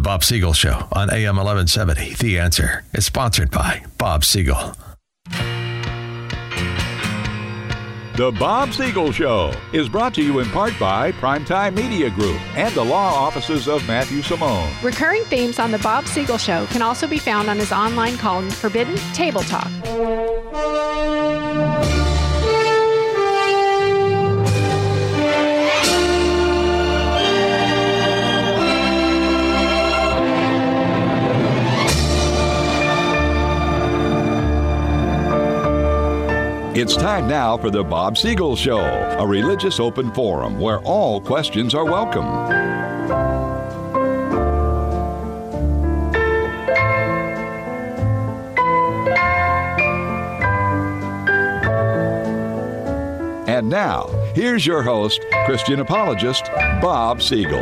Bob Siegel Show on AM 1170. The Answer is sponsored by Bob Siegel. The Bob Siegel Show is brought to you in part by Primetime Media Group and the law offices of Matthew Simone. Recurring themes on The Bob Siegel Show can also be found on his online column, Forbidden Table Talk. It's time now for the Bob Siegel Show, a religious open forum where all questions are welcome. And now, here's your host, Christian apologist, Bob Siegel.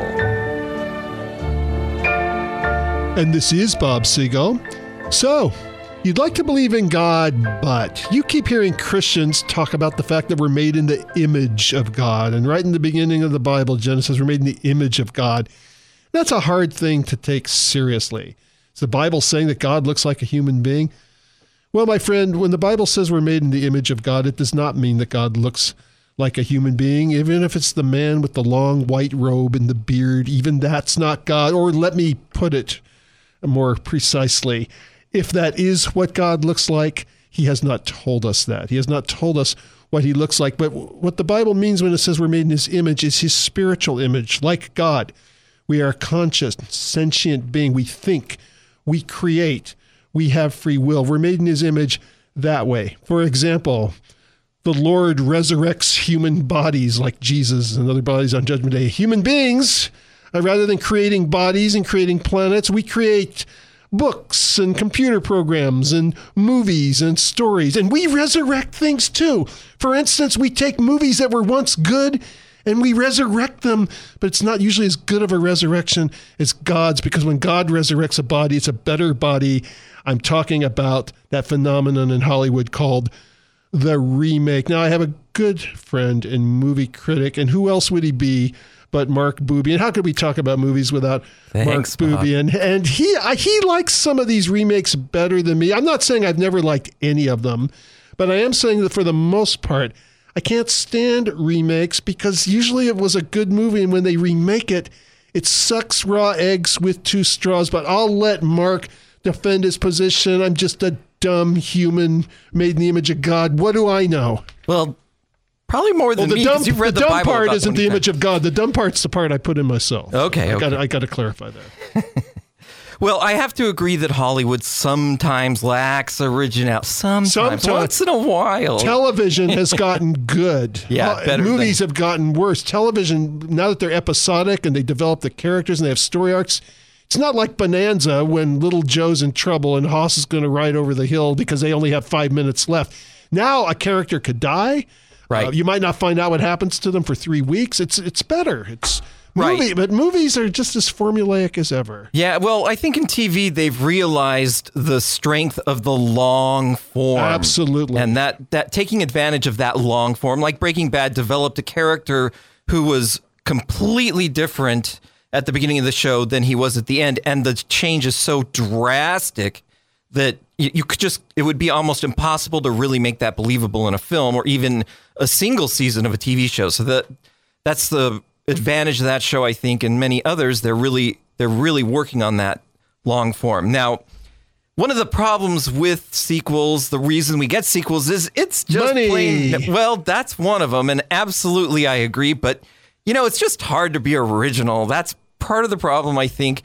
And this is Bob Siegel. So, you'd like to believe in God, but you keep hearing Christians talk about the fact that we're made in the image of God. And right in the beginning of the Bible, Genesis, we're made in the image of God. That's a hard thing to take seriously. Is the Bible saying that God looks like a human being? Well, my friend, when the Bible says we're made in the image of God, it does not mean that God looks like a human being, even if it's the man with the long white robe and the beard. Even that's not God. Or let me put it more precisely. If that is what God looks like, he has not told us that. He has not told us what he looks like. But what the Bible means when it says we're made in his image is his spiritual image, like God. We are a conscious, sentient being. We think, we create, we have free will. We're made in his image that way. For example, the Lord resurrects human bodies like Jesus and other bodies on Judgment Day. Human beings, rather than creating bodies and creating planets, we create books and computer programs and movies and stories. And we resurrect things too. For instance, we take movies that were once good and we resurrect them, but it's not usually as good of a resurrection as God's, because when God resurrects a body, it's a better body. I'm talking about that phenomenon in Hollywood called the remake. Now, I have a good friend and movie critic, and who else would he be but Mark Booby? And how could we talk about movies without Mark Booby? And he likes some of these remakes better than me. I'm not saying I've never liked any of them, but I am saying that for the most part, I can't stand remakes because usually it was a good movie, and when they remake it, it sucks raw eggs with two straws. But I'll let Mark defend his position. I'm just a dumb human made in the image of God. What do I know? Well, probably more than me, because you've read the Bible. The dumb part isn't the image of God. The dumb part's the part I put in myself. Okay. I got to clarify that. Well, I have to agree that Hollywood sometimes lacks originality. Sometimes. Once in a while. Television has gotten good. Movies have gotten worse. Television, now that they're episodic and they develop the characters and they have story arcs, it's not like Bonanza when little Joe's in trouble and Hoss is going to ride over the hill because they only have 5 minutes left. Now a character could die. Right. You might not find out what happens to them for 3 weeks. It's better. It's movie, but movies are just as formulaic as ever. Yeah, well, I think in TV they've realized the strength of the long form. Absolutely. And that taking advantage of that long form, like Breaking Bad developed a character who was completely different at the beginning of the show than he was at the end, and the change is so drastic that you could it would be almost impossible to really make that believable in a film or even a single season of a TV show. So that's the advantage of that show, I think, and many others. They're really working on that long form. Now, one of the problems with sequels, the reason we get sequels is it's just money. Plain. Well, that's one of them, and absolutely I agree. But it's just hard to be original. That's part of the problem, I think.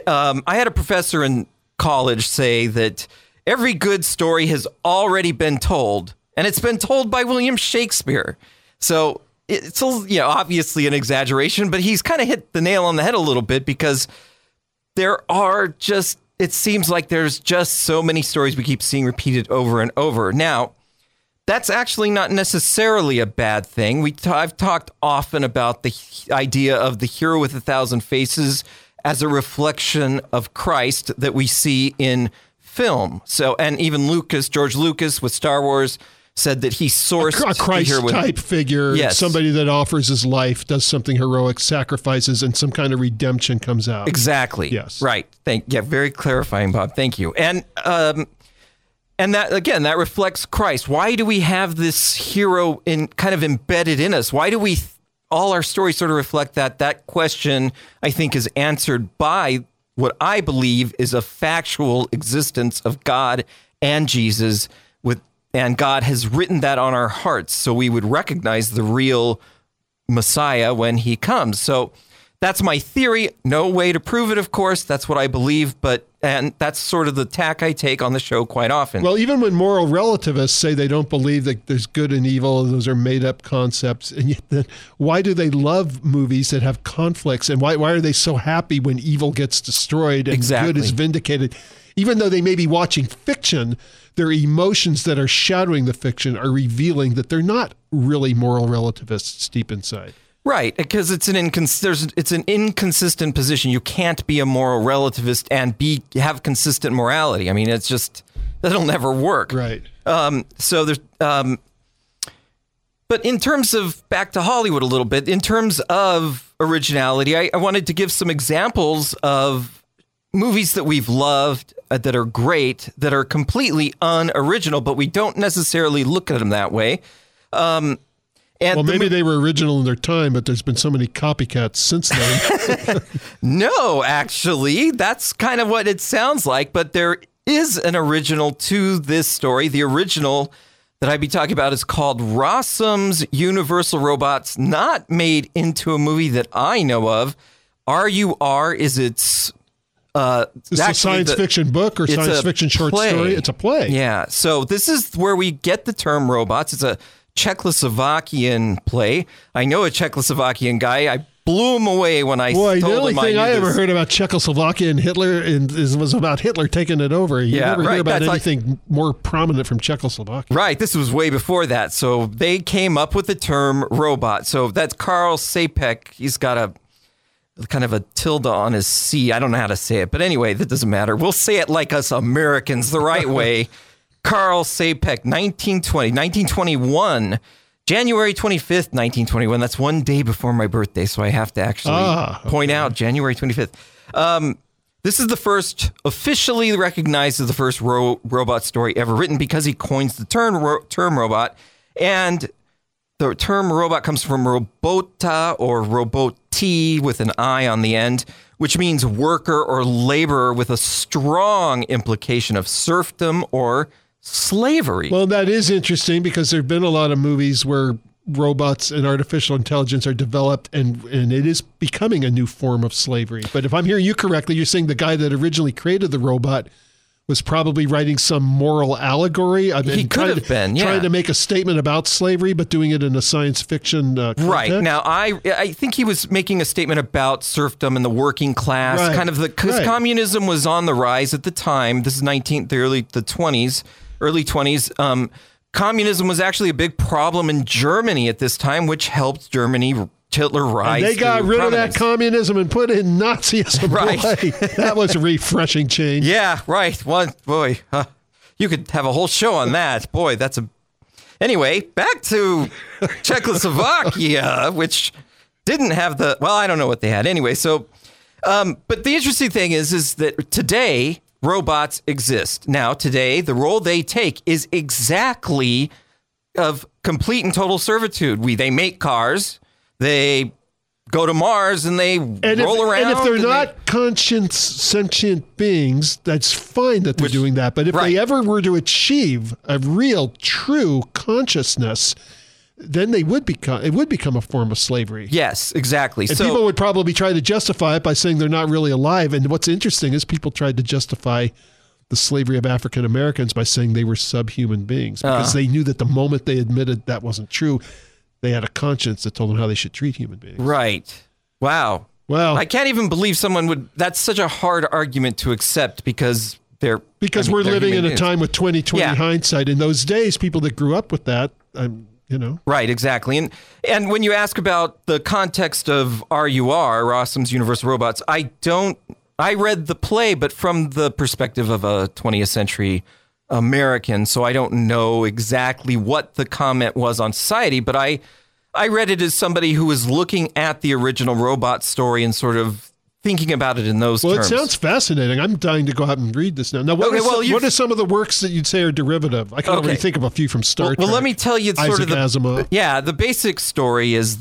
I had a professor in college say that every good story has already been told, and it's been told by William Shakespeare. So it's obviously an exaggeration, but he's kind of hit the nail on the head a little bit, because it seems like there's just so many stories we keep seeing repeated over and over. Now, that's actually not necessarily a bad thing. I've talked often about the idea of the hero with 1,000 faces as a reflection of Christ that we see in film. So, and even George Lucas with Star Wars said that he sourced a Christ-type figure, Yes. somebody that offers his life, does something heroic, sacrifices, and some kind of redemption comes out. Exactly. Yes. Right. Very clarifying, Bob. Thank you. And that, again, that reflects Christ. Why do we have this hero kind of embedded in us? Why do we all our stories sort of reflect that? That question, I think, is answered by what I believe is a factual existence of God and Jesus, and God has written that on our hearts so we would recognize the real Messiah when he comes. So that's my theory. No way to prove it, of course. That's what I believe, and that's sort of the tack I take on the show quite often. Well, even when moral relativists say they don't believe that there's good and evil, those are made-up concepts, and yet then why do they love movies that have conflicts, and why are they so happy when evil gets destroyed and Exactly. good is vindicated? Even though they may be watching fiction, their emotions that are shadowing the fiction are revealing that they're not really moral relativists deep inside. Right, because it's an inconsistent position. You can't be a moral relativist and have consistent morality. I mean, it's just that'll never work. Right. So there's, but in terms of back to Hollywood a little bit, in terms of originality, I wanted to give some examples of movies that we've loved that are great, that are completely unoriginal, but we don't necessarily look at them that way. Well, maybe they were original in their time, but there's been so many copycats since then. No, actually, that's kind of what it sounds like. But there is an original to this story. The original that I'd be talking about is called Rossum's Universal Robots, not made into a movie that I know of. RUR is its... Is this a science fiction book or science fiction short story? It's a play. Yeah. So this is where we get the term robots. It's a Czechoslovakian play. I know a Czechoslovakian guy. I blew him away when I told him the only thing I ever this. heard about Czechoslovakia and Hitler was about Hitler taking it over. You never hear about anything more prominent from Czechoslovakia. Right. This was way before that. So they came up with the term robot. So that's Karl Čapek. He's got a kind of a tilde on his C. I don't know how to say it, but anyway, that doesn't matter. We'll say it like us Americans the right way. Karl Čapek, 1921, January 25th, 1921. That's one day before my birthday, so I have to actually point out January 25th. This is the first officially recognized as the first robot story ever written because he coins the term robot. And the term robot comes from robota or roboti with an I on the end, which means worker or laborer with a strong implication of serfdom or slavery. Well, that is interesting because there have been a lot of movies where robots and artificial intelligence are developed and it is becoming a new form of slavery. But if I'm hearing you correctly, you're saying the guy that originally created the robot was probably writing some moral allegory. He could have been, yeah. Trying to make a statement about slavery, but doing it in a science fiction context. Right. Now, I think he was making a statement about serfdom and the working class, because communism was on the rise at the time. This is early 20s. Communism was actually a big problem in Germany at this time, which helped Hitler rise. And they got rid of that communism and put in Nazism. Right. Boy, that was a refreshing change. Yeah, right. You could have a whole show on that. Boy, Anyway, back to Czechoslovakia, which didn't have I don't know what they had. Anyway, so, but the interesting thing is that today, robots exist. Now, today, the role they take is exactly of complete and total servitude. They make cars, they go to Mars, and they roll around. And if they're not conscious, sentient beings, that's fine that they're doing that. But if they ever were to achieve a real, true consciousness, then it would become a form of slavery. Yes, exactly. And people would probably try to justify it by saying they're not really alive. And what's interesting is people tried to justify the slavery of African Americans by saying they were subhuman beings because they knew that the moment they admitted that wasn't true, they had a conscience that told them how they should treat human beings. Right. Wow. Well, I can't even believe someone would. That's such a hard argument to accept because we're living in a time with 20/20 hindsight. In those days, people that grew up with that, Right, exactly. And when you ask about the context of RUR, Rossum's Universal Robots, I read the play, but from the perspective of a 20th century American, so I don't know exactly what the comment was on society, but I read it as somebody who was looking at the original robot story and sort of thinking about it in those terms. Well, it sounds fascinating. I'm dying to go out and read this now. Now, what are some of the works that you'd say are derivative? I can already think of a few from Star Trek. Well, let me tell you sort of Asimov. The basic story is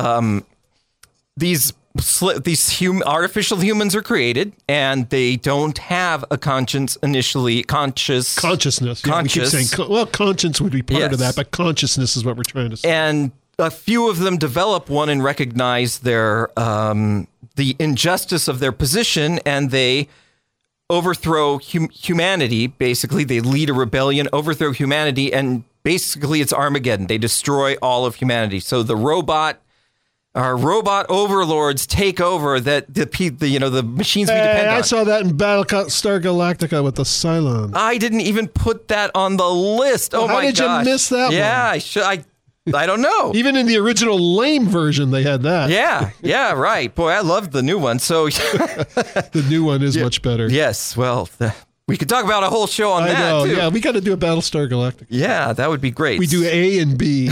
these artificial humans are created, and they don't have a conscience initially. Consciousness. Yeah, we keep saying, conscience would be part of that, but consciousness is what we're trying to say. And a few of them develop one and recognize their the injustice of their position, and they overthrow humanity. Basically, they lead a rebellion, overthrow humanity, and basically it's Armageddon. They destroy all of humanity. So the robot overlords take over that the machines we depend on. I saw that in Battlestar Galactica with the Cylons. I didn't even put that on the list. Well, how did you miss that one? Yeah, I don't know. Even in the original lame version, they had that. Yeah, right. Boy, I loved the new one. So the new one is much better. Yes, well, we could talk about a whole show on that, too. Yeah, we got to do a Battlestar Galactica. Yeah, that would be great. We do A and B.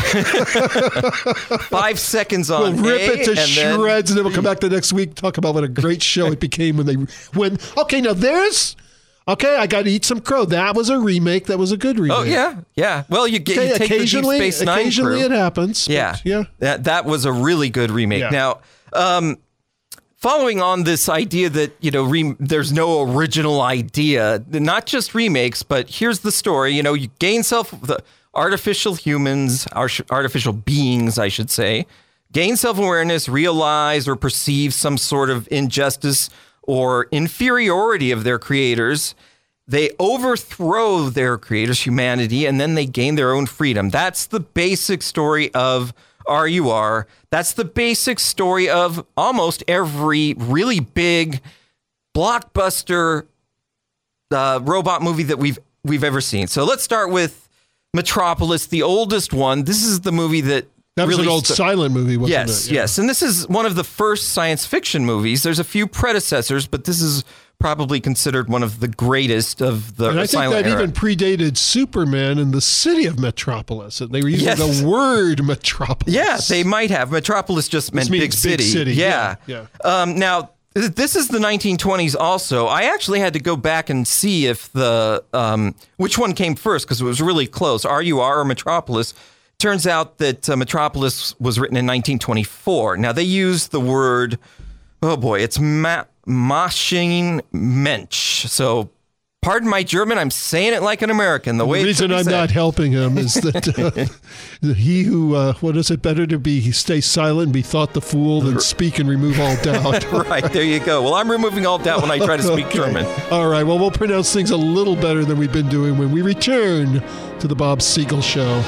5 seconds on We'll rip it to shreds, and then we'll come back the next week talk about what a great show it became Okay, now there's... Okay, I got to eat some crow. That was a remake. That was a good remake. Oh, yeah. Well, you take the Deep Space Nine occasionally crew. It happens. Yeah. That was a really good remake. Yeah. Now, following on this idea that, there's no original idea, not just remakes, but here's the story. You gain the artificial humans, artificial beings, I should say, gain self-awareness, realize or perceive some sort of injustice or inferiority of their creators. They overthrow their creators, humanity, and then they gain their own freedom. That's the basic story of RUR. That's the basic story of almost every really big blockbuster robot movie that we've ever seen. So let's start with Metropolis, the oldest one. This is the movie that was an old silent movie, wasn't it? Yes. And this is one of the first science fiction movies. There's a few predecessors, but this is probably considered one of the greatest of the silent era. And I think that even predated Superman and the city of Metropolis. They were using the word Metropolis. Yeah, they might have. Metropolis just meant big city. Yeah. Now, this is the 1920s also. I actually had to go back and see if which one came first, because it was really close, RUR or Metropolis. Turns out that Metropolis was written in 1924. Now, they use the word, it's Maschinenmensch. So, pardon my German, I'm saying it like an American. The reason I'm not helping him is that he who, better to be, he stay silent and be thought the fool than speak and remove all doubt. Right, there you go. Well, I'm removing all doubt when I try to speak German. All right, well, we'll pronounce things a little better than we've been doing when we return to the Bob Siegel Show.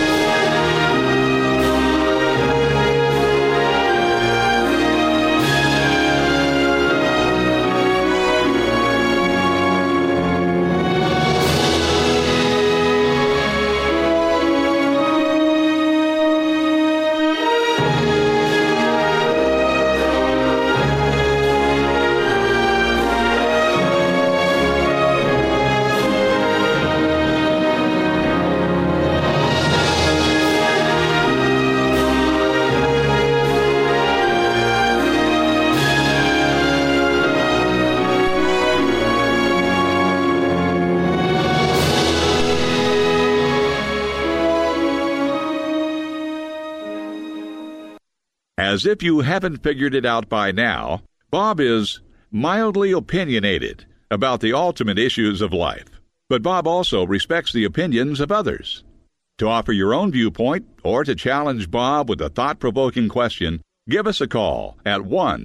As if you haven't figured it out by now, Bob is mildly opinionated about the ultimate issues of life. But Bob also respects the opinions of others. To offer your own viewpoint or to challenge Bob with a thought-provoking question, give us a call at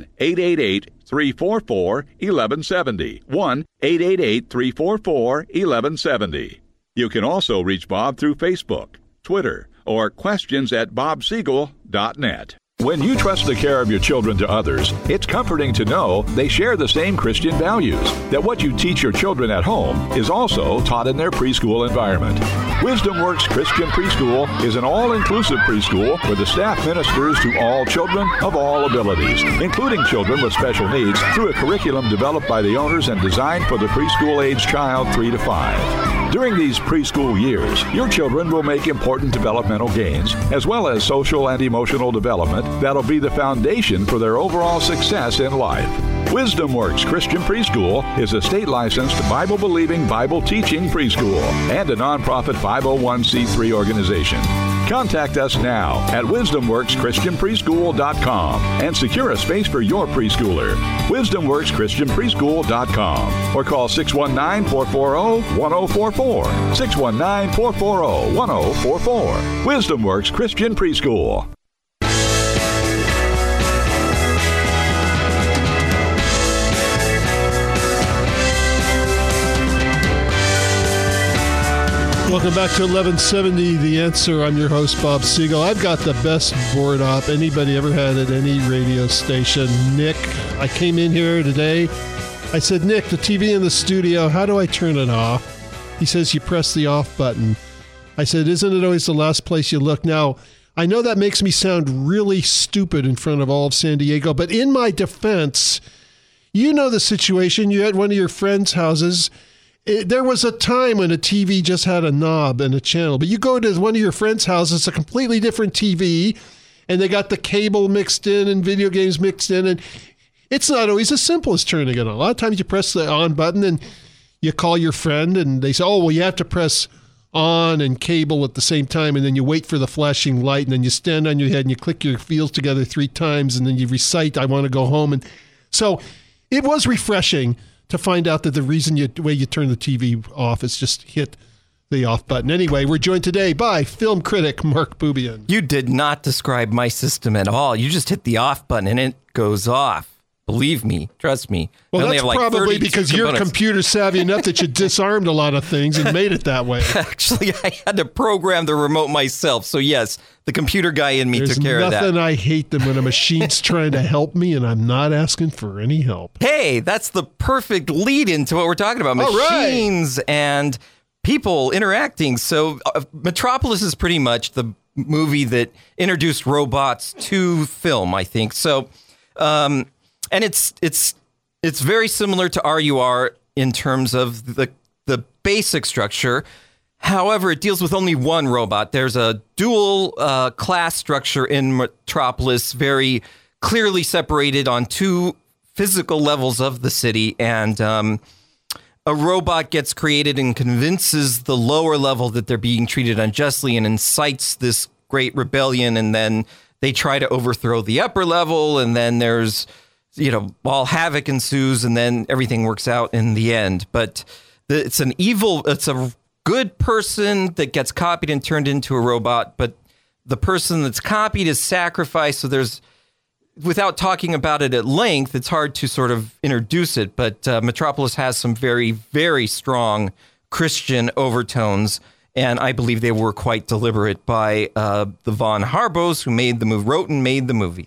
1-888-344-1170. 1-888-344-1170. You can also reach Bob through Facebook, Twitter, or questions@bobsiegel.net. When you trust the care of your children to others, it's comforting to know they share the same Christian values, that what you teach your children at home is also taught in their preschool environment. Wisdom Works Christian Preschool is an all-inclusive preschool where the staff ministers to all children of all abilities, including children with special needs, through a curriculum developed by the owners and designed for the preschool-age child 3 to 5. During these preschool years, your children will make important developmental gains, as well as social and emotional development that'll be the foundation for their overall success in life. Wisdom Works Christian Preschool is a state-licensed, Bible-believing, Bible-teaching preschool and a nonprofit 501c3 organization. Contact us now at wisdomworkschristianpreschool.com and secure a space for your preschooler. wisdomworkschristianpreschool.com or call 619-440-1044. 619-440-1044. Wisdom Works Christian Preschool. Welcome back to 1170 The Answer. I'm your host, Bob Siegel. I've got the best board op anybody ever had at any radio station. Nick, I came in here today. I said, Nick, the TV in the studio, how do I turn it off? He says, you press the off button. I said, isn't it always the last place you look? Now, I know that makes me sound really stupid in front of all of San Diego, but in my defense, you know the situation. You're at one of your friends' houses. There was a time when a TV just had a knob and a channel, but you go to one of your friends' houses, it's a completely different TV, and they got the cable mixed in and video games mixed in, and it's not always as simple as turning it on. A lot of times you press the on button and you call your friend and they say, oh, well, you have to press on and cable at the same time, and then you wait for the flashing light, and then you stand on your head and you click your heels together 3 times, and then you recite, I want to go home. And so it was refreshing to find out that the reason the way you turn the TV off is just hit the off button. Anyway, we're joined today by film critic Mark Bubian. You did not describe my system at all. You just hit the off button and it goes off. Believe me, trust me. Well, that's probably because you're computer savvy enough that you disarmed a lot of things and made it that way. Actually, I had to program the remote myself. So yes, the computer guy in me took care of that. There's nothing I hate than when a machine's trying to help me and I'm not asking for any help. Hey, that's the perfect lead into what we're talking about. Machines and people interacting. So Metropolis is pretty much the movie that introduced robots to film, I think. So, and it's very similar to RUR in terms of the basic structure. However, it deals with only one robot. There's a dual class structure in Metropolis, very clearly separated on 2 physical levels of the city. And a robot gets created and convinces the lower level that they're being treated unjustly and incites this great rebellion. And then they try to overthrow the upper level. And then there's all havoc ensues, and then everything works out in the end. But it's a good person that gets copied and turned into a robot, but the person that's copied is sacrificed. So without talking about it at length, it's hard to sort of introduce it. But Metropolis has some very, very strong Christian overtones, and I believe they were quite deliberate by the Von Harbos, who wrote and made the movie.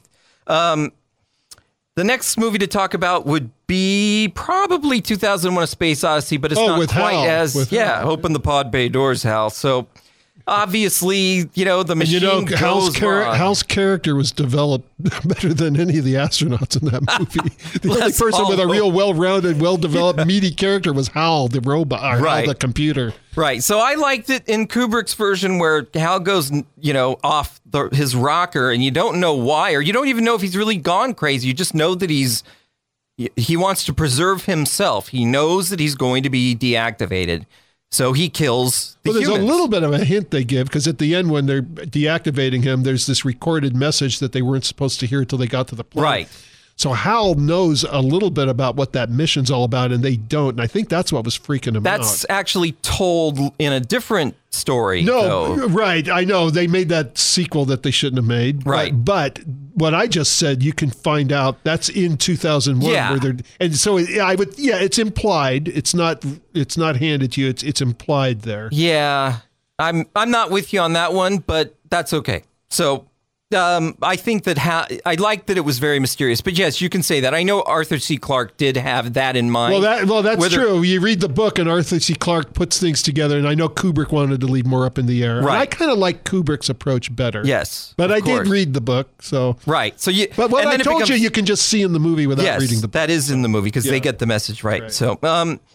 The next movie to talk about would be probably 2001: A Space Odyssey, but it's not quite as open the pod bay doors, Hal. So obviously, the machine goes wrong. Hal's character was developed better than any of the astronauts in that movie. The only person with a real well-rounded, well-developed, meaty character was Hal, the robot, or Hal, the computer. Right. So I liked it in Kubrick's version where Hal goes, off his rocker, and you don't know why, or you don't even know if he's really gone crazy. You just know that he wants to preserve himself. He knows that he's going to be deactivated. So he kills the humans. There's a little bit of a hint they give, because at the end when they're deactivating him, there's this recorded message that they weren't supposed to hear until they got to the planet. Right. So Hal knows a little bit about what that mission's all about, and they don't. And I think that's what was freaking him out. That's actually told in a different story. Right. I know. They made that sequel that they shouldn't have made. Right. But what I just said, you can find out that's in 2001. Yeah. And so it's implied. It's not handed to you. It's implied there. Yeah. I'm not with you on that one, but that's okay. So I think that I like that it was very mysterious, but yes, you can say that. I know Arthur C. Clarke did have that in mind. Well, that's true. You read the book and Arthur C. Clarke puts things together, and I know Kubrick wanted to leave more up in the air. Right. And I kind of like Kubrick's approach better. Yes, but I did read the book, so right. So but what I told you can just see in the movie without reading the book. That is in the movie because they get the message right. So, but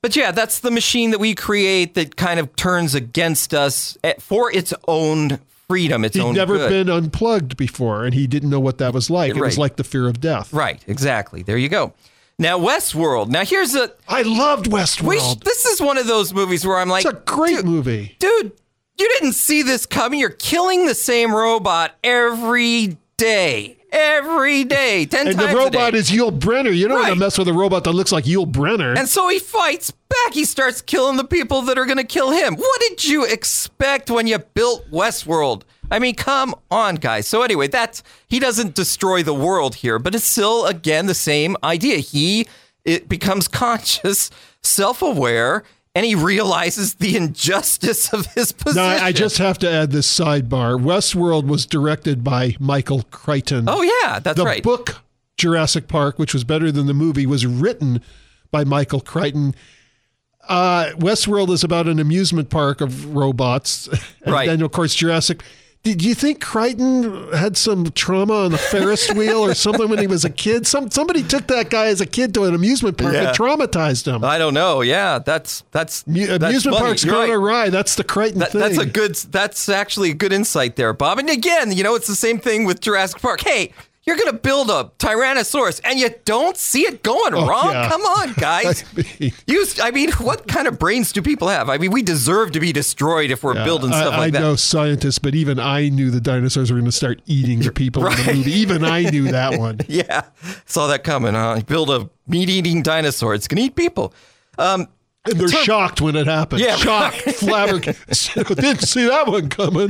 But yeah, that's the machine that we create that kind of turns against us for its own freedom, its own He'd never good. been unplugged before, and he didn't know what that was like. It was Right. like the fear of death. Right, exactly. There you go. Now, Westworld. Now, here's a... I loved Westworld. This is one of those movies where I'm like... It's a great movie. Dude, you didn't see this coming. You're killing the same robot every day. Every day. 10 And times the a robot day. is Yul Brenner. You don't want Right. to mess with a robot that looks like Yul Brenner. And so he fights back. He starts killing the people that are going to kill him. What did you expect when you built Westworld? I mean, come on, guys. So anyway, he doesn't destroy the world here, but it's still, again, the same idea. It becomes conscious, self-aware, and he realizes the injustice of his position. Now, I just have to add this sidebar. Westworld was directed by Michael Crichton. Oh, yeah, that's right. The book Jurassic Park, which was better than the movie, was written by Michael Crichton. Westworld is about an amusement park of robots. And Right. then, of course, Jurassic... Did you think Crichton had some trauma on the Ferris wheel or something when he was a kid? Somebody took that guy as a kid to an amusement park and traumatized him. I don't know. Yeah, that's Amusement funny. parks You're gone right. awry. That's the Crichton thing. That's actually a good insight there, Bob. And again, it's the same thing with Jurassic Park. Hey, you're going to build a Tyrannosaurus and you don't see it going wrong? yeah. Come on, guys. I mean, what kind of brains do people have? I mean, we deserve to be destroyed if we're building stuff like that. I know scientists, but even I knew the dinosaurs were going to start eating the people in the movie. Even I knew that one. Yeah, saw that coming, huh? Build a meat-eating dinosaur. It's going to eat people. And they're shocked when it happens. Yeah, shocked, flabbergasted. Didn't see that one coming.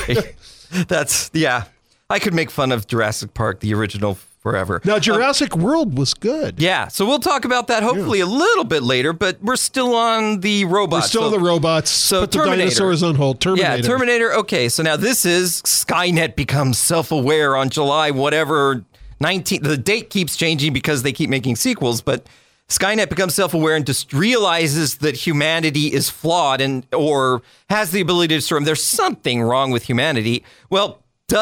Right. Yeah. I could make fun of Jurassic Park, the original, forever. Now, Jurassic World was good. Yeah, so we'll talk about that hopefully a little bit later, but we're still on the robots. We're still on the robots. So put the Terminator. dinosaurs on hold. Terminator. Yeah, Terminator. Okay, so now this is Skynet becomes self-aware on July whatever 19th. The date keeps changing because they keep making sequels, but Skynet becomes self-aware and just realizes that humanity is flawed or has the ability to destroy them. There's something wrong with humanity. Well,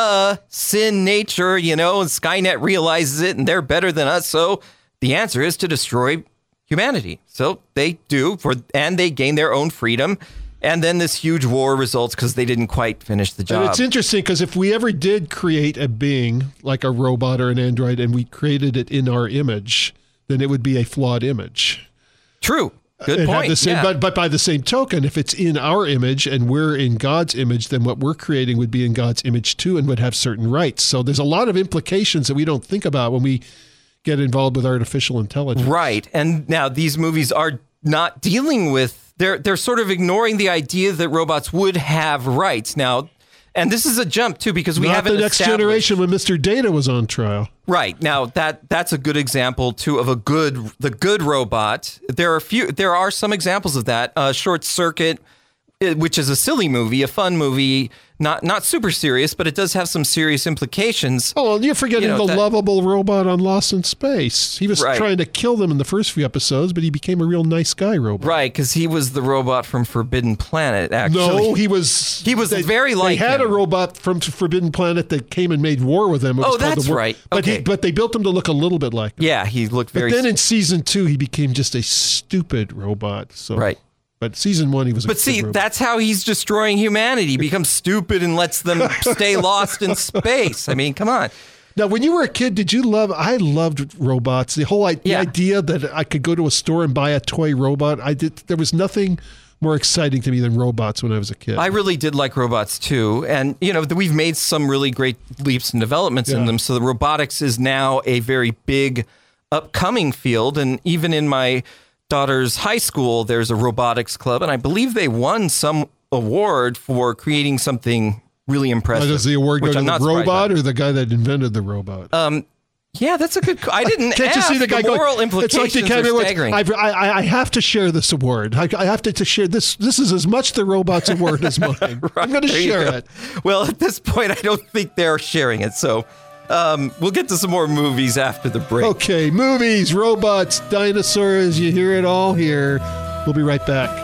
sin nature, and Skynet realizes it and they're better than us. So the answer is to destroy humanity. So they do, and they gain their own freedom. And then this huge war results because they didn't quite finish the job. And it's interesting because if we ever did create a being like a robot or an android and we created it in our image, then it would be a flawed image. True. Good point. But by the same token, if it's in our image and we're in God's image, then what we're creating would be in God's image too and would have certain rights. So there's a lot of implications that we don't think about when we get involved with artificial intelligence. Right. And now these movies are not dealing with, they're sort of ignoring the idea that robots would have rights. Now, and this is a jump too, because we haven't the next established- generation when Mr. Data was on trial. Right. Now that's a good example too of the good robot. There are some examples of that. Short Circuit, which is a silly movie, a fun movie, not super serious, but it does have some serious implications. Oh, well, you're forgetting the lovable robot on Lost in Space. He was trying to kill them in the first few episodes, but he became a real nice guy robot. Right, because he was the robot from Forbidden Planet, actually. No, he was very like They had him. a robot from Forbidden Planet that came and made war with him. It was called that's the right. But, Okay. but they built him to look a little bit like him. Yeah, he looked very... But then in season 2, he became just a stupid robot. So. Right. But season 1, he was a But see, good robot. that's how he's destroying humanity. He becomes stupid and lets them stay lost in space. I mean, come on. Now, when you were a kid, I loved robots. The whole idea that I could go to a store and buy a toy robot. There was nothing more exciting to me than robots when I was a kid. I really did like robots too. And, we've made some really great leaps and developments in them. So the robotics is now a very big upcoming field. And even in my daughter's high school, there's a robotics club. And I believe they won some award for creating something really impressive. Does the award go which to I'm the not surprised robot by. or the guy that invented the robot? Yeah, that's a good... I didn't Can't ask. you see the guy moral going, implications it's like the Academy are Awards. staggering. I have to share this award. I have to share this. This is as much the robot's award as mine. I'm going to There you share go. it. Well, at this point, I don't think they're sharing it. So we'll get to some more movies after the break. Okay, movies, robots, dinosaurs. You hear it all here. We'll be right back.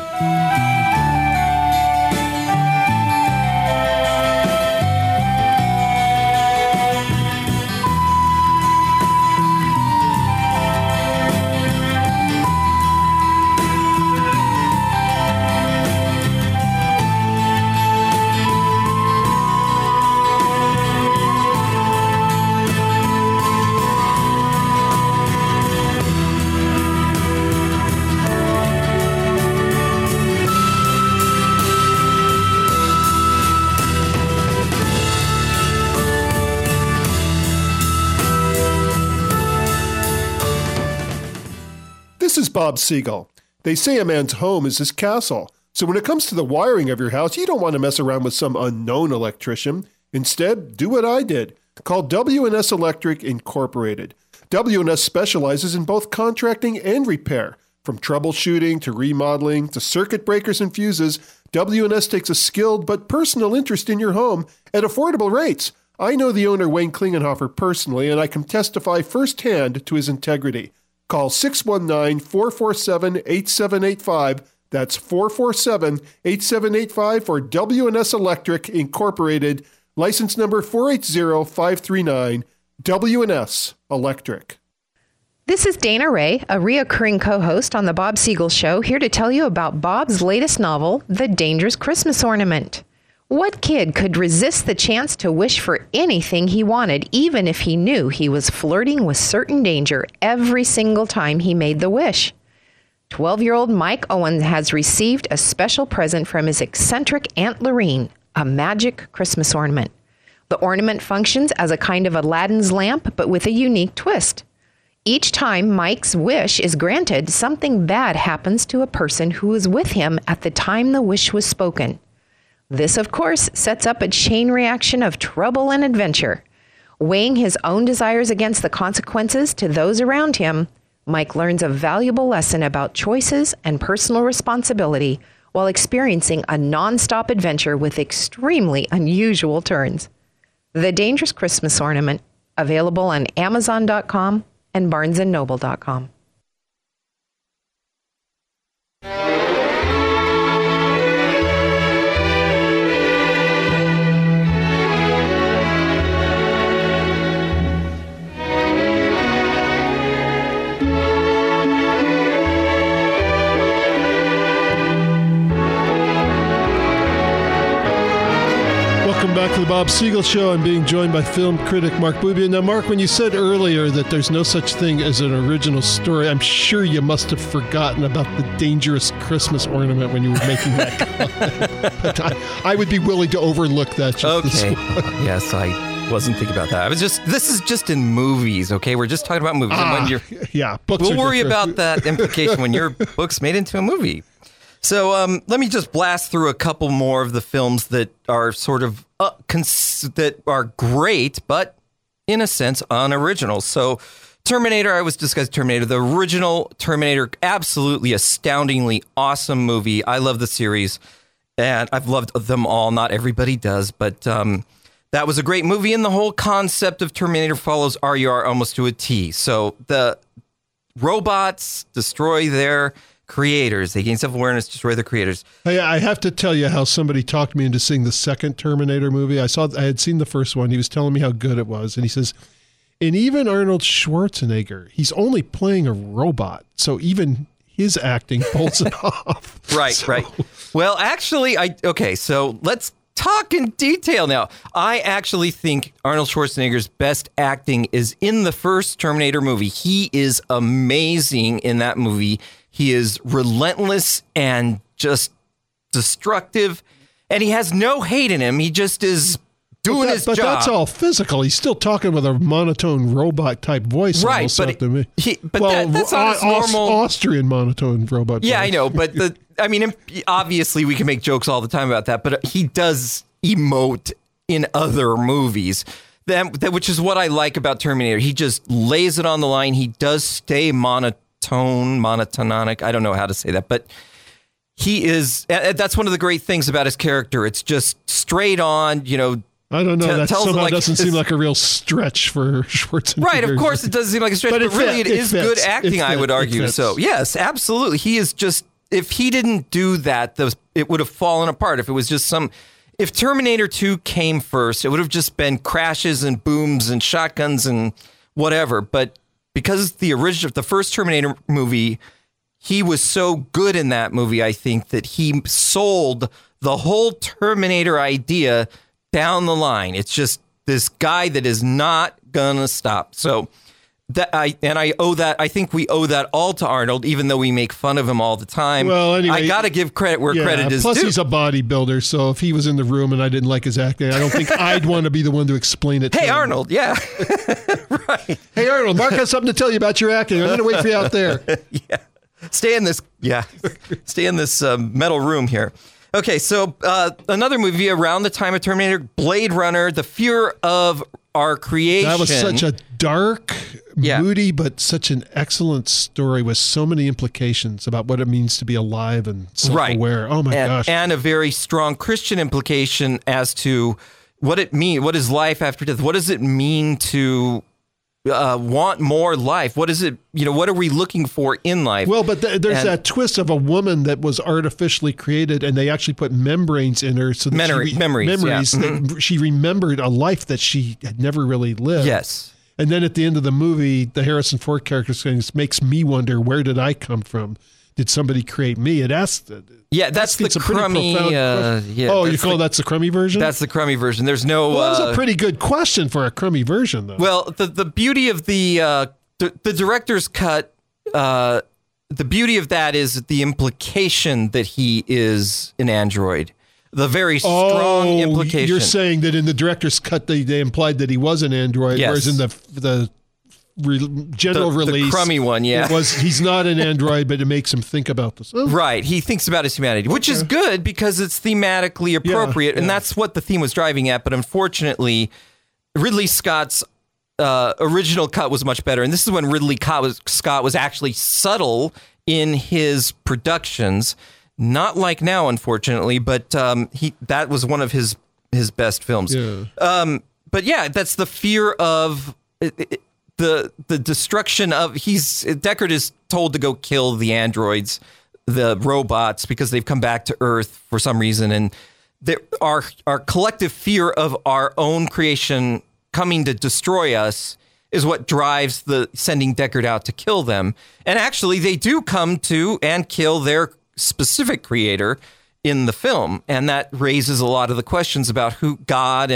Bob Siegel. They say a man's home is his castle. So when it comes to the wiring of your house, you don't want to mess around with some unknown electrician. Instead, do what I did. Call W&S Electric Incorporated. W&S specializes in both contracting and repair. From troubleshooting to remodeling to circuit breakers and fuses, W&S takes a skilled but personal interest in your home at affordable rates. I know the owner, Wayne Klingenhofer, personally, and I can testify firsthand to his integrity. Call 619-447-8785. That's 447-8785 for W&S Electric Incorporated. License number 480539. W&S Electric. This is Dana Ray, a reoccurring co-host on The Bob Siegel Show, here to tell you about Bob's latest novel, The Dangerous Christmas Ornament. What kid could resist the chance to wish for anything he wanted, even if he knew he was flirting with certain danger every single time he made the wish? 12-year-old Mike Owen has received a special present from his eccentric Aunt Lorene, a magic Christmas ornament. The ornament functions as a kind of Aladdin's lamp, but with a unique twist. Each time Mike's wish is granted, something bad happens to a person who was with him at the time the wish was spoken. This, of course, sets up a chain reaction of trouble and adventure. Weighing his own desires against the consequences to those around him, Mike learns a valuable lesson about choices and personal responsibility while experiencing a non-stop adventure with extremely unusual turns. The Dangerous Christmas Ornament, available on Amazon.com and BarnesandNoble.com. Welcome back to the Bob Siegel Show. I'm being joined by film critic Mark Bubian. Now, Mark, when you said earlier that there's no such thing as an original story, I'm sure you must have forgotten about the Dangerous Christmas Ornament when you were making that comment. But I would be willing to overlook that. Okay. Yes, I wasn't thinking about that. This is just in movies, okay? We're just talking about movies. And when we'll worry about that implication when your book's made into a movie. So let me just blast through a couple more of the films that are sort of that are great, but in a sense unoriginal. So Terminator, I was discussing Terminator, the original Terminator, absolutely astoundingly awesome movie. I love the series, and I've loved them all. Not everybody does, but that was a great movie, and the whole concept of Terminator follows RUR almost to a T. So the robots destroy their creators. They gain self-awareness, destroy their creators. Hey, I have to tell you how somebody talked me into seeing the second Terminator movie. I had seen the first one. He was telling me how good it was. And he says, and even Arnold Schwarzenegger, he's only playing a robot. So even his acting pulls it off. Right. Well, actually, so let's talk in detail now. I actually think Arnold Schwarzenegger's best acting is in the first Terminator movie. He is amazing in that movie. He is relentless and just destructive, and he has no hate in him. He just is doing his job. But that's all physical. He's still talking with a monotone robot-type voice. Right, but that's not normal. Austrian monotone robot voice. Yeah, I know, but obviously we can make jokes all the time about that, but he does emote in other movies, which is what I like about Terminator. He just lays it on the line. He does stay monotonic. I don't know how to say that, but he is. That's one of the great things about his character. It's just straight on, I don't know. That somehow doesn't seem like a real stretch for Schwarzenegger. Right, of course it doesn't seem like a stretch, but really it is good acting, I would argue. So, yes, absolutely. He is just, if he didn't do that, it would have fallen apart. If it was just if Terminator 2 came first, it would have just been crashes and booms and shotguns and whatever. But because the first Terminator movie, he was so good in that movie, I think, that he sold the whole Terminator idea down the line. It's just this guy that is not gonna stop. So I think we owe that all to Arnold, even though we make fun of him all the time. Well, anyway, I gotta give credit where credit is due. Plus, he's a bodybuilder, so if he was in the room and I didn't like his acting, I don't think I'd want to be the one to explain it to him. Hey, Arnold, yeah. Right. Hey, Arnold, Mark has something to tell you about your acting. I'm going to wait for you out there. Yeah. Stay in this metal room here. Okay, so another movie around the time of Terminator, Blade Runner, The Fear of Our Creation. That was such a dark, moody, but such an excellent story with so many implications about what it means to be alive and self-aware. Right. Oh my gosh. And a very strong Christian implication as to what it means. What is life after death? What does it mean to want more life? What is it? What are we looking for in life? Well, but there's that twist of a woman that was artificially created, and they actually put membranes in her so that memories that she remembered a life that she had never really lived. Yes. And then at the end of the movie, the Harrison Ford character says, makes me wonder, where did I come from? Did somebody create me? It asked. Yeah, that's the crummy. You call that's the crummy version? That's the crummy version. There's no. Well, that was a pretty good question for a crummy version, though. Well, the beauty of the director's cut, the beauty of that is the implication that he is an android. The very strong implication. You're saying that in the director's cut, they implied that he was an android, whereas in the general release, the crummy one, he's not an android, but it makes him think about this. Oh. Right, he thinks about his humanity, which is good because it's thematically appropriate, and that's what the theme was driving at. But unfortunately, Ridley Scott's original cut was much better, and this is when Ridley Scott was actually subtle in his productions, not like now, unfortunately. But that was one of his best films. Yeah. But yeah, that's the fear of. The destruction of Deckard is told to go kill the androids, the robots, because they've come back to Earth for some reason, and our collective fear of our own creation coming to destroy us is what drives the sending Deckard out to kill them. And actually, they do come to and kill their specific creator in the film, and that raises a lot of the questions about who God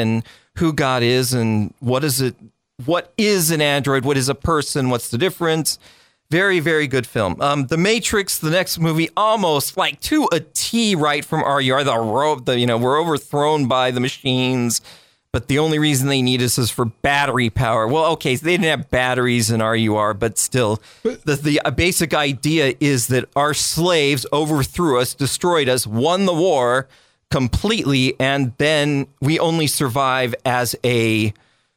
is, and what is it. What is an android? What is a person? What's the difference? Very, very good film. The Matrix, the next movie, almost like to a T right from RUR. We're overthrown by the machines, but the only reason they need us is for battery power. Well, okay, so they didn't have batteries in RUR, but still, the basic idea is that our slaves overthrew us, destroyed us, won the war completely, and then we only survive as a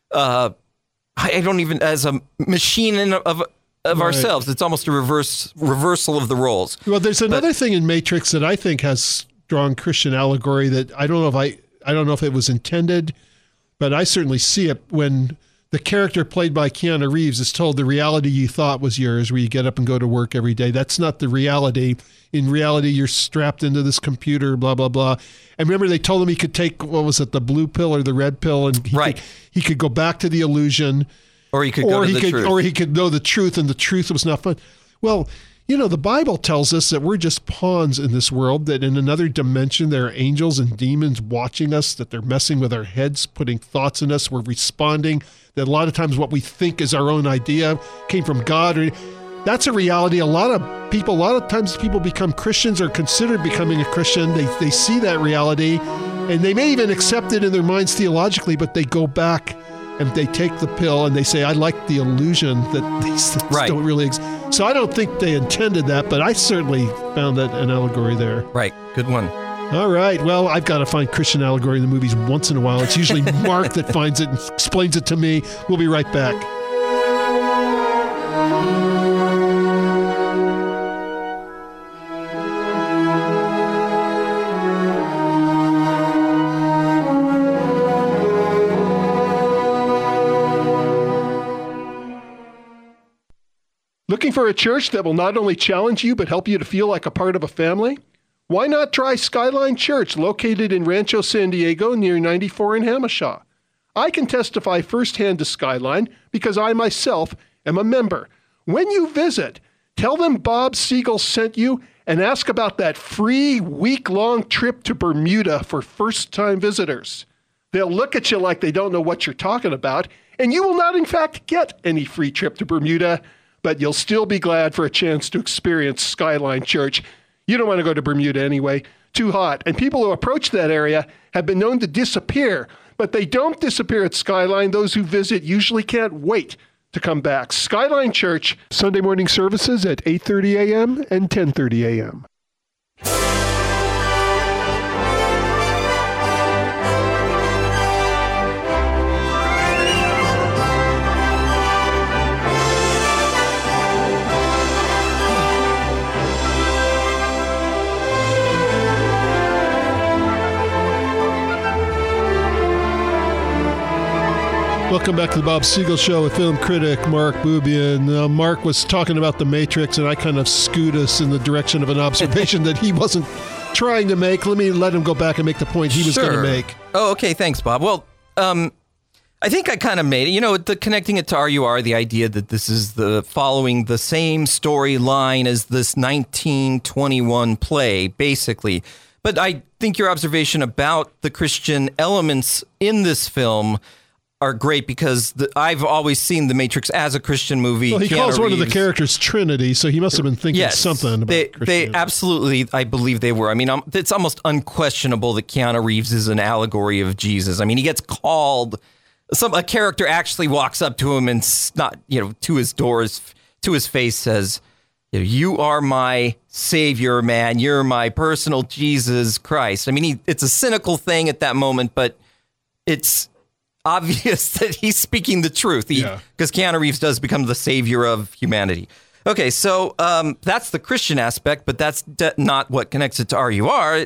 as a machine of ourselves. It's almost a reversal of the roles. Well, there's another thing in Matrix that I think has strong Christian allegory that I don't know if it was intended, but I certainly see it when the character played by Keanu Reeves is told the reality you thought was yours, where you get up and go to work every day. That's not the reality. In reality, you're strapped into this computer, blah, blah, blah. And remember, they told him he could take, the blue pill or the red pill, and he could go back to the illusion. Or he could go to the truth. Or he could know the truth, and the truth was not fun. Well, the Bible tells us that we're just pawns in this world, that in another dimension there are angels and demons watching us, that they're messing with our heads, putting thoughts in us, we're responding, that a lot of times what we think is our own idea came from God. That's a reality. A lot of times people become Christians or consider becoming a Christian. They see that reality, and they may even accept it in their minds theologically, but they go back and they take the pill and they say, I like the illusion that these things don't really exist. So I don't think they intended that, but I certainly found that an allegory there. Right. Good one. All right. Well, I've got to find Christian allegory in the movies once in a while. It's usually Mark that finds it and explains it to me. We'll be right back. Looking for a church that will not only challenge you, but help you to feel like a part of a family? Why not try Skyline Church, located in Rancho San Diego near 94 in Hamishaw? I can testify firsthand to Skyline because I myself am a member. When you visit, tell them Bob Siegel sent you and ask about that free week-long trip to Bermuda for first-time visitors. They'll look at you like they don't know what you're talking about, and you will not, in fact, get any free trip to Bermuda, but you'll still be glad for a chance to experience Skyline Church. You don't want to go to Bermuda anyway. Too hot. And people who approach that area have been known to disappear, but they don't disappear at Skyline. Those who visit usually can't wait to come back. Skyline Church, Sunday morning services at 8:30 a.m. and 10:30 a.m. Welcome back to the Bob Siegel Show with film critic Mark Bubian. Mark was talking about The Matrix, and I kind of scoot us in the direction of an observation that he wasn't trying to make. Let him go back and make the point he was going to make. Oh, okay. Thanks, Bob. Well, I think I kind of made it. You know, connecting it to RUR, the idea that this is following the same storyline as this 1921 play, basically. But I think your observation about the Christian elements in this film are great because I've always seen The Matrix as a Christian movie. Well, he calls one of the characters Trinity, so he must have been thinking something about Christianity. They absolutely, I believe they were. I mean, it's almost unquestionable that Keanu Reeves is an allegory of Jesus. I mean, he gets called, a character actually walks up to him and to his doors, to his face says, "You are my savior, man. You're my personal Jesus Christ." I mean, it's a cynical thing at that moment, but it's obvious that he's speaking the truth because Keanu Reeves does become the savior of humanity. Okay, so that's the Christian aspect, but that's not what connects it to RUR.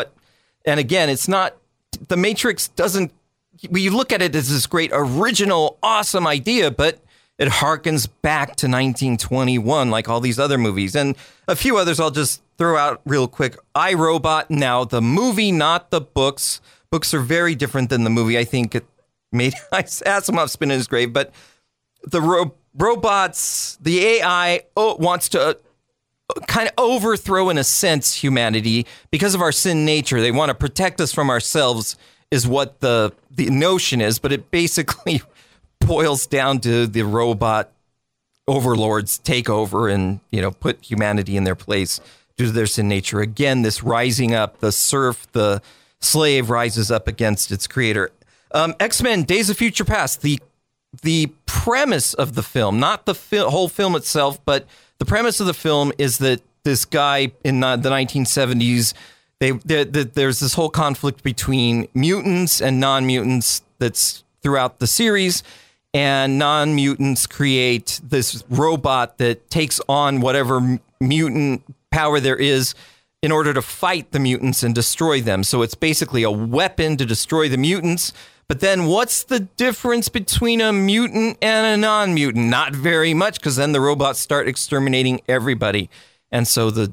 And again, it's not, The Matrix doesn't, we look at it as this great original, awesome idea, but it harkens back to 1921, like all these other movies. And a few others I'll just throw out real quick. I, Robot, now the movie, not the books. Books are very different than the movie. I think it made Asimov spin in his grave, but the robots, the AI wants to kind of overthrow, in a sense, humanity because of our sin nature. They want to protect us from ourselves is what the notion is, but it basically boils down to the robot overlords take over and, put humanity in their place due to their sin nature. Again, this rising up, the serf, the slave rises up against its creator. X-Men, Days of Future Past, the premise of the film, not the whole film itself, but the premise of the film is that this guy in the 1970s, there's this whole conflict between mutants and non-mutants that's throughout the series, and non-mutants create this robot that takes on whatever mutant power there is in order to fight the mutants and destroy them. So it's basically a weapon to destroy the mutants. But then what's the difference between a mutant and a non-mutant? Not very much, because then the robots start exterminating everybody. And so the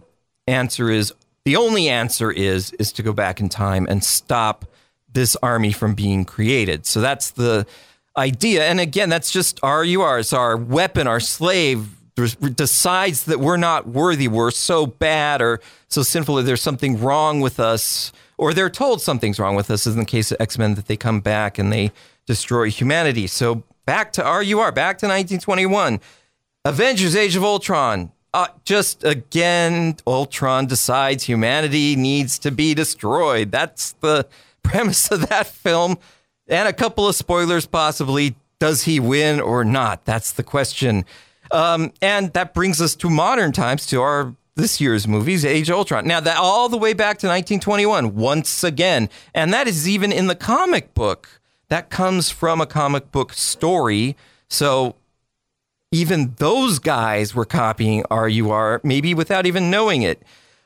only answer is to go back in time and stop this army from being created. So that's the idea. And again, that's just RUR. It's our weapon, our slave decides that we're not worthy, we're so bad or so sinful, that there's something wrong with us, or they're told something's wrong with us, as in the case of X-Men, that they come back and they destroy humanity. So back to RUR, back to 1921. Avengers Age of Ultron. Just again, Ultron decides humanity needs to be destroyed. That's the premise of that film. And a couple of spoilers, possibly. Does he win or not? That's the question. And that brings us to modern times, to this year's movies, Age of Ultron. Now, that all the way back to 1921, once again. And that is even in the comic book. That comes from a comic book story. So even those guys were copying RUR, maybe without even knowing it.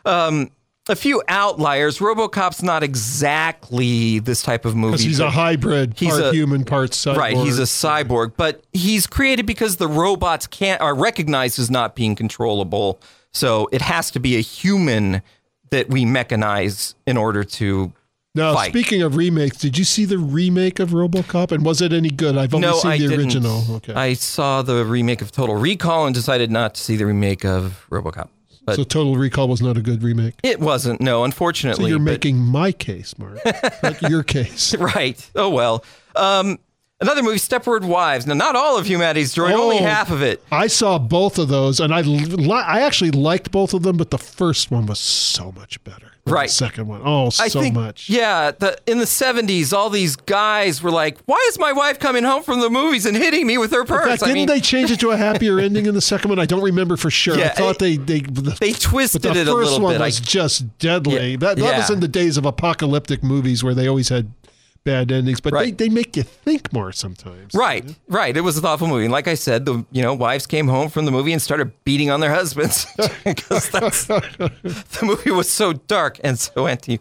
A few outliers. RoboCop's not exactly this type of movie. Because he's a hybrid, part human, part cyborg. Right, he's a cyborg. But he's created because the robots are recognized as not being controllable. So it has to be a human that we mechanize in order to fight. Speaking of remakes, did you see the remake of RoboCop? And was it any good? I've only seen the original. Okay. I saw the remake of Total Recall and decided not to see the remake of RoboCop. But so Total Recall was not a good remake? It wasn't, no, unfortunately. So you're making my case, Mark, not your case. Right. Oh, well. Another movie, Stepford Wives. Now, not all of humanity's destroyed, only half of it. I saw both of those, and I actually liked both of them, but the first one was so much better. for the second one. Oh, I think, much. Yeah, in the 70s, all these guys were like, why is my wife coming home from the movies and hitting me with her purse? In fact, didn't they change it to a happier ending in the second one? I don't remember for sure. Yeah, I thought they twisted it a little bit. The first one was just deadly. That was in the days of apocalyptic movies where they always had bad endings, but they make you think more sometimes. Right. It was a thoughtful movie. And like I said, the wives came home from the movie and started beating on their husbands because the movie was so dark and so anti.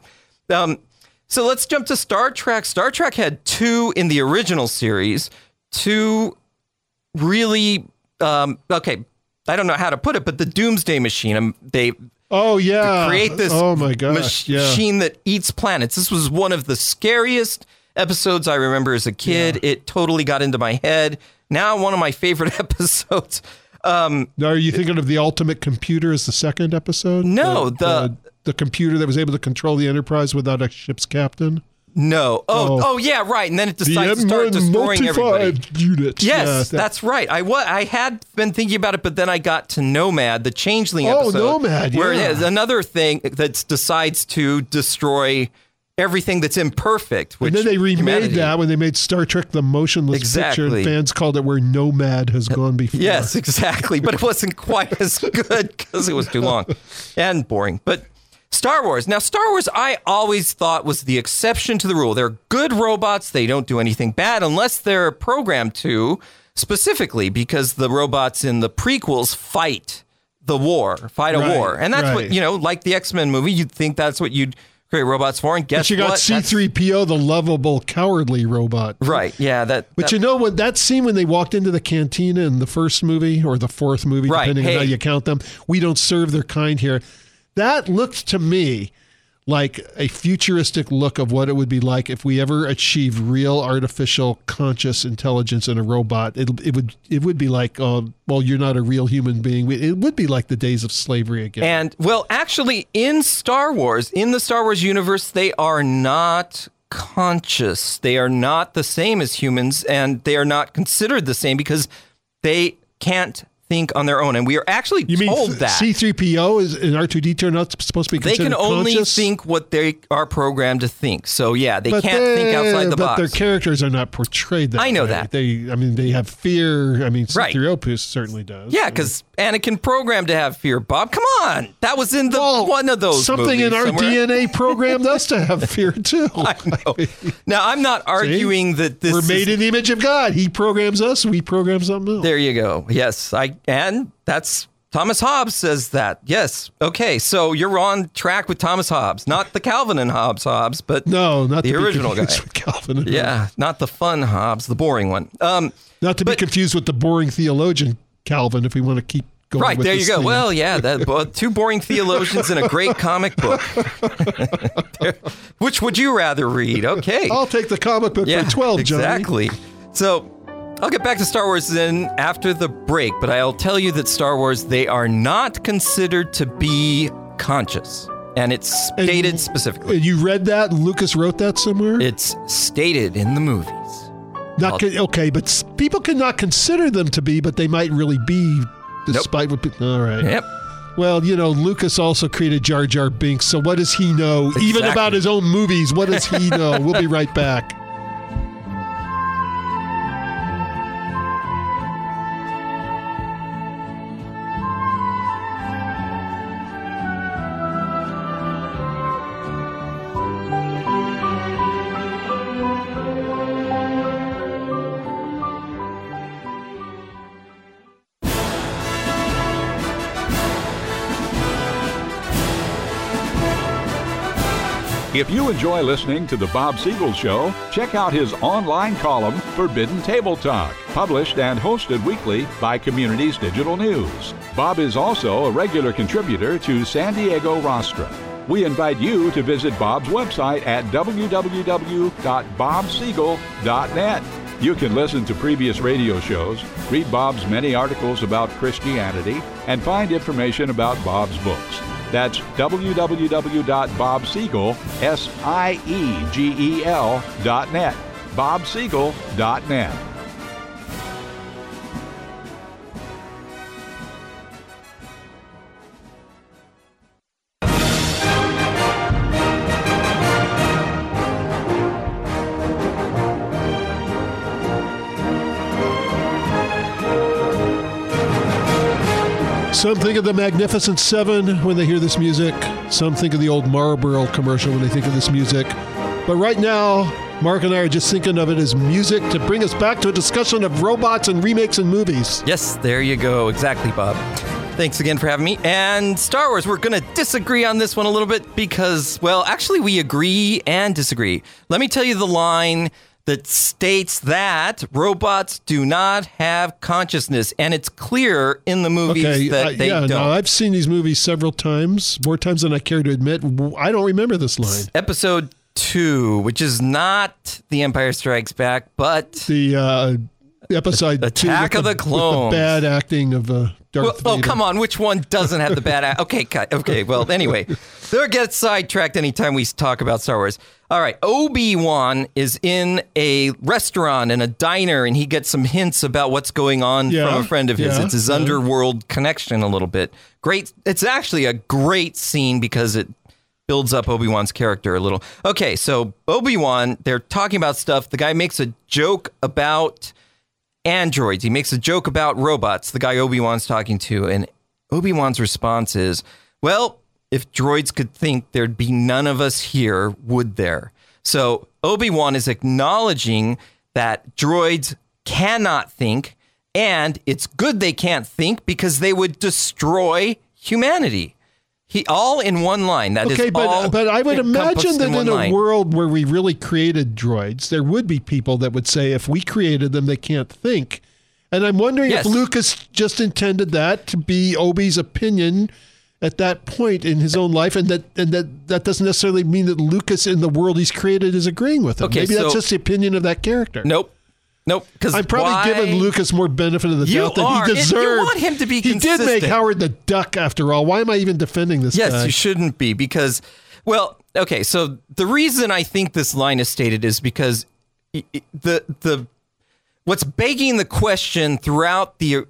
So let's jump to Star Trek. Star Trek had two in the original series, two really, okay, I don't know how to put it, but the Doomsday Machine, they create this machine that eats planets. This was one of the scariest episodes I remember as a kid. Yeah. It totally got into my head. Now one of my favorite episodes. Now, are you thinking of The Ultimate Computer as the second episode? No, the computer that was able to control the Enterprise without a ship's captain? No. Oh, yeah, right. And then it decides to start destroying everybody. Unit. Yes, that's right. I had been thinking about it, but then I got to Nomad, the Changeling episode. Oh, Nomad, where another thing that decides to destroy everything that's imperfect. And then they remade that when they made Star Trek The Motionless Picture, and fans called it Where Nomad Has Gone Before. Yes, exactly. But it wasn't quite as good because it was too long and boring. But Star Wars. Now, Star Wars, I always thought was the exception to the rule. They're good robots. They don't do anything bad unless they're programmed to, specifically because the robots in the prequels fight a war. And that's what, like the X-Men movie, you'd think that's what you'd create robots for. And guess what? You got C-3PO, the lovable, cowardly robot. Right, yeah. But what that scene when they walked into the cantina in the first movie or the fourth movie, depending on how you count them, we don't serve their kind here. That looked to me like a futuristic look of what it would be like if we ever achieved real artificial conscious intelligence in a robot. It would be like, you're not a real human being. It would be like the days of slavery again. And, well, actually, in the Star Wars universe, they are not conscious. They are not the same as humans, and they are not considered the same because they can't think on their own, and we are actually told that C-3PO is and R2-D2 are not supposed to be considered They can only conscious? think what they are programmed to think. So yeah, they can't think outside the box. But their characters are not portrayed that way. I know that. They have fear. I mean, C-3PO certainly does. Yeah, because Anakin programmed to have fear. Bob, come on, that was in one of those. Something in our DNA programmed us to have fear too. I know. Now, I'm not arguing that this. We're made in the image of God. He programs us. We program something else. There you go. Yes, and that's Thomas Hobbes says that. Yes. Okay. So you're on track with Thomas Hobbes, not the Calvin and Hobbes, but not the original guy. With Calvin and Hobbes. Not the fun Hobbes, the boring one. Not to be confused with the boring theologian Calvin. If we want to keep going, right with there, this you go. theme. Well, yeah, two boring theologians in a great comic book. Which would you rather read? Okay, I'll take the comic book for 12, Johnny. Exactly. So. I'll get back to Star Wars then after the break, but I'll tell you that Star Wars, they are not considered to be conscious. And it's stated specifically. And you read that? Lucas wrote that somewhere? It's stated in the movies. Okay, but people cannot consider them to be, but they might really be, despite what people... All right. Yep. Well, Lucas also created Jar Jar Binks, so what does he know? Exactly. Even about his own movies, what does he know? We'll be right back. If you enjoy listening to The Bob Siegel Show, check out his online column, Forbidden Table Talk, published and hosted weekly by Communities Digital News. Bob is also a regular contributor to San Diego Rostra. We invite you to visit Bob's website at www.bobsiegel.net. You can listen to previous radio shows, read Bob's many articles about Christianity, and find information about Bob's books. That's www.bobsiegel.net. bobsiegel.net. Some think of the Magnificent Seven when they hear this music. Some think of the old Marlboro commercial when they think of this music. But right now, Mark and I are just thinking of it as music to bring us back to a discussion of robots and remakes and movies. Yes, there you go. Exactly, Bob. Thanks again for having me. And Star Wars, we're going to disagree on this one a little bit because, well, actually we agree and disagree. Let me tell you the line that states that robots do not have consciousness, and it's clear in the movies that they don't. No, I've seen these movies several times, more times than I care to admit. I don't remember this line. Episode 2, which is not The Empire Strikes Back, but the episode Attack 2 of the Clones. With the bad acting of Darth Vader. Oh, come on. Which one doesn't have the bad Okay, cut. Okay, well, anyway. They'll get sidetracked anytime we talk about Star Wars. All right, Obi-Wan is in a restaurant and a diner, and he gets some hints about what's going on from a friend of his. It's his underworld connection a little bit. Great. It's actually a great scene because it builds up Obi-Wan's character a little. Okay, so Obi-Wan, they're talking about stuff. The guy makes a joke about androids. He makes a joke about robots, the guy Obi-Wan's talking to, and Obi-Wan's response is, well, if droids could think, there'd be none of us here, would there? So Obi-Wan is acknowledging that droids cannot think, and it's good they can't think because they would destroy humanity. All in one line. That is all. But I would imagine that in a world where we really created droids, there would be people that would say, if we created them, they can't think. And I'm wondering if Lucas just intended that to be Obi's opinion at that point in his own life, and that doesn't necessarily mean that Lucas in the world he's created is agreeing with him. Okay, maybe that's just the opinion of that character. Nope. Because I'm probably giving Lucas more benefit of the doubt than he deserved. You want him to be consistent. He did make Howard the Duck, after all. Why am I even defending this guy? Yes, you shouldn't be, because, well, okay, so the reason I think this line is stated is because the what's begging the question throughout the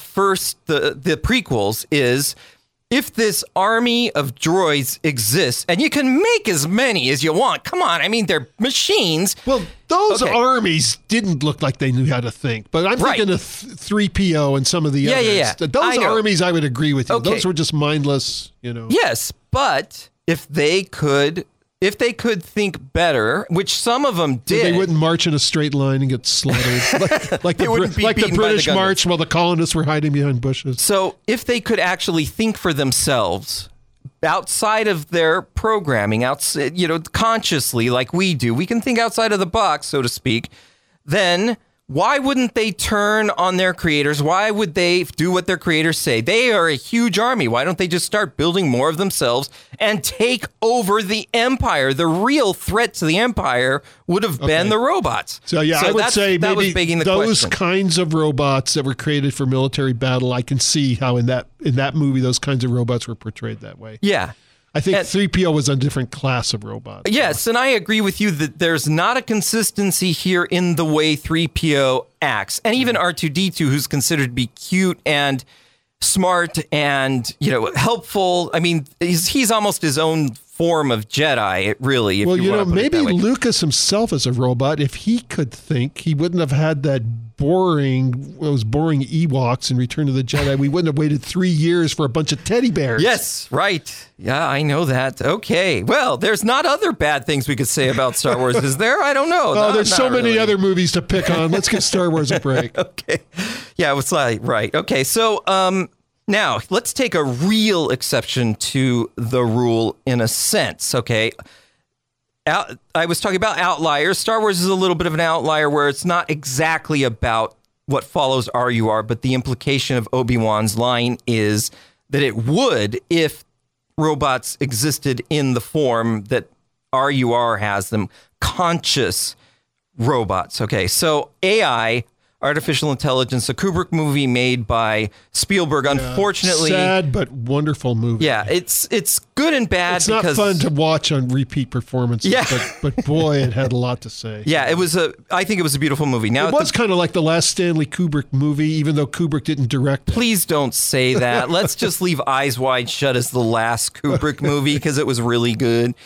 prequels is, if this army of droids exists, and you can make as many as you want, come on, I mean, they're machines. Well, those armies didn't look like they knew how to think, but I'm thinking of 3PO and some of the others. Yeah. Those armies, I would agree with you. Okay. Those were just mindless, Yes, but if they could think better, which some of them did, they wouldn't march in a straight line and get slaughtered like the British march while the colonists were hiding behind bushes. So if they could actually think for themselves outside of their programming, outside, consciously like we do, we can think outside of the box, so to speak, then why wouldn't they turn on their creators? Why would they do what their creators say? They are a huge army. Why don't they just start building more of themselves and take over the Empire? The real threat to the Empire would have been the robots. So I would say that maybe was begging the those question. kinds of robots that were created for military battle, I can see how in that movie those kinds of robots were portrayed that way. Yeah. I think 3PO was a different class of robot. Yes, and I agree with you that there's not a consistency here in the way 3PO acts. And even R2-D2, who's considered to be cute and smart and, helpful. I mean, he's almost his own form of Jedi, really. Maybe Lucas himself as a robot, if he could think, he wouldn't have had those boring Ewoks in Return of the Jedi. We wouldn't have waited 3 years for a bunch of teddy bears. Yes, right. Yeah, I know that. Okay. Well, there's not other bad things we could say about Star Wars, is there? I don't know. There's so many other movies to pick on. Let's give Star Wars a break. Okay. Yeah, it's like, right. Okay, so now let's take a real exception to the rule in a sense, okay? I was talking about outliers. Star Wars is a little bit of an outlier where it's not exactly about what follows RUR, but the implication of Obi-Wan's line is that it would if robots existed in the form that RUR has them, conscious robots. Okay, so AI, artificial intelligence, a Kubrick movie made by Spielberg. Unfortunately, sad but wonderful movie. Yeah, it's good and bad. It's not fun to watch on repeat performances. Yeah. but boy, it had a lot to say. Yeah, I think it was a beautiful movie. Now it was kind of like the last Stanley Kubrick movie, even though Kubrick didn't direct it. Please don't say that. Let's just leave Eyes Wide Shut as the last Kubrick movie because it was really good.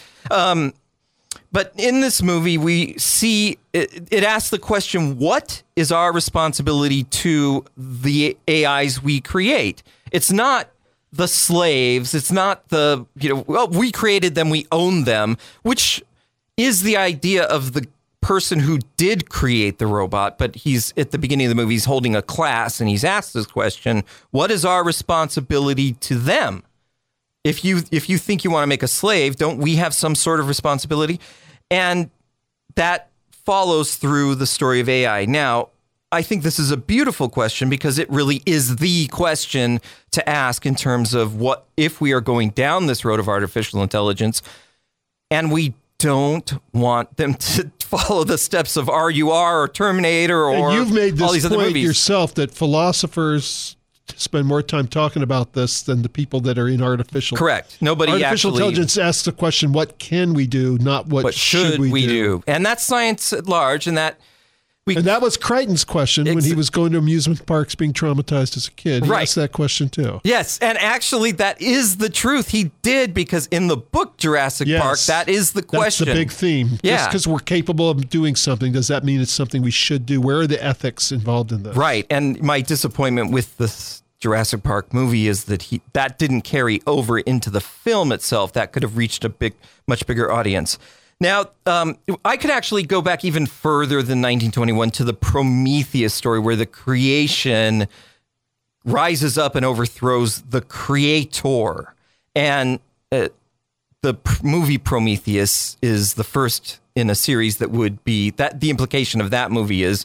But in this movie, we see it asks the question, what is our responsibility to the AIs we create? It's not the slaves. It's not the, well, we created them, we own them, which is the idea of the person who did create the robot. But he's at the beginning of the movie, he's holding a class and he's asked this question: what is our responsibility to them? If you think you want to make a slave, don't we have some sort of responsibility? And that follows through the story of AI. Now, I think this is a beautiful question because it really is the question to ask in terms of what if we are going down this road of artificial intelligence and we don't want them to follow the steps of RUR or Terminator or and you've made all these this other point movies yourself that philosophers spend more time talking about this than the people that are in artificial. Correct. Nobody artificial actually intelligence asks the question, what can we do, not what should we do. And that's science at large, and that was Crichton's question when he was going to amusement parks being traumatized as a kid. He asked that question too. Yes, and actually that is the truth. He did, because in the book Jurassic Park, that is the question. That's the big theme. Yeah. Just because we're capable of doing something, does that mean it's something we should do? Where are the ethics involved in this? Right, and my disappointment with the Jurassic Park movie is that that didn't carry over into the film itself. That could have reached a much bigger audience. Now, I could actually go back even further than 1921 to the Prometheus story, where the creation rises up and overthrows the creator. And the movie Prometheus is the first in a series that would be that. The implication of that movie is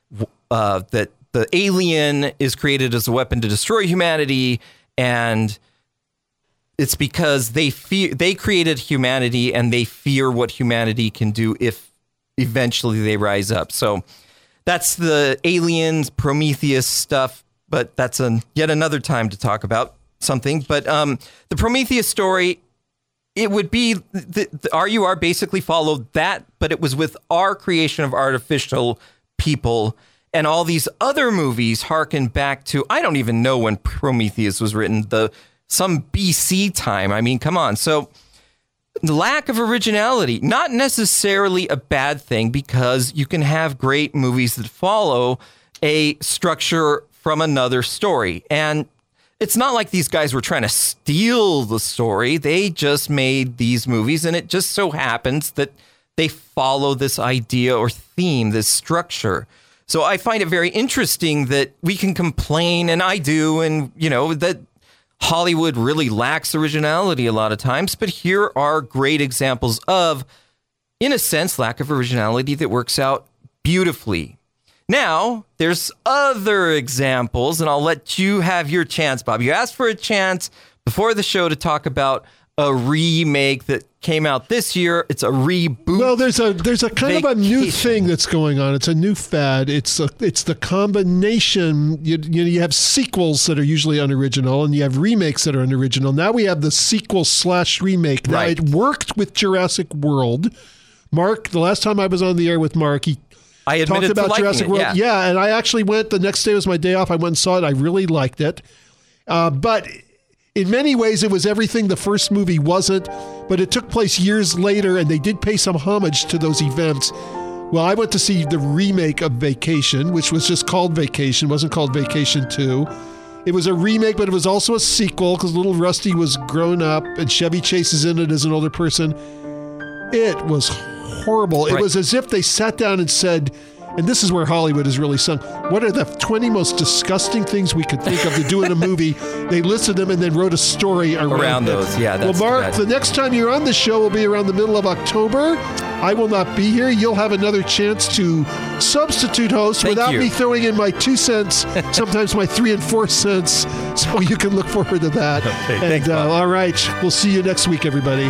that the alien is created as a weapon to destroy humanity, and it's because they created humanity and they fear what humanity can do if eventually they rise up. So that's the aliens, Prometheus stuff, but that's yet another time to talk about something. But the Prometheus story, it would be the RUR basically followed that, but it was with our creation of artificial people. And all these other movies harken back to, I don't even know when Prometheus was written, some BC time. I mean, come on. So the lack of originality, not necessarily a bad thing, because you can have great movies that follow a structure from another story. And it's not like these guys were trying to steal the story. They just made these movies, and it just so happens that they follow this idea or theme, this structure. So I find it very interesting that we can complain, and I do, and, that Hollywood really lacks originality a lot of times. But here are great examples of, in a sense, lack of originality that works out beautifully. Now, there's other examples, and I'll let you have your chance, Bob. You asked for a chance before the show to talk about a remake that came out this year. It's a reboot. Well, there's a kind of a new thing that's going on. It's a new fad. It's the combination. You have sequels that are usually unoriginal, and you have remakes that are unoriginal. Now we have the sequel/remake. Now, it worked with Jurassic World. Mark, the last time I was on the air with Mark, I talked about Jurassic World. Yeah, and I actually went. The next day was my day off. I went and saw it. I really liked it, but in many ways, it was everything the first movie wasn't, but it took place years later, and they did pay some homage to those events. Well, I went to see the remake of Vacation, which was just called Vacation, wasn't called Vacation 2. It was a remake, but it was also a sequel because little Rusty was grown up, and Chevy Chase is in it as an older person. It was horrible. Right. It was as if they sat down and said, and this is where Hollywood is really sunk, what are the 20 most disgusting things we could think of to do in a movie? They listed them and then wrote a story around those. Yeah, that's well, Mark, the next time you're on the show will be around the middle of October. I will not be here. You'll have another chance to substitute host without me throwing in my 2 cents, sometimes my 3 and 4 cents. So you can look forward to that. Okay, thanks, Bob. All right. We'll see you next week, everybody.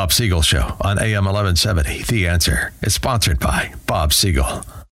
Bob Siegel Show on AM 1170. The Answer is sponsored by Bob Siegel.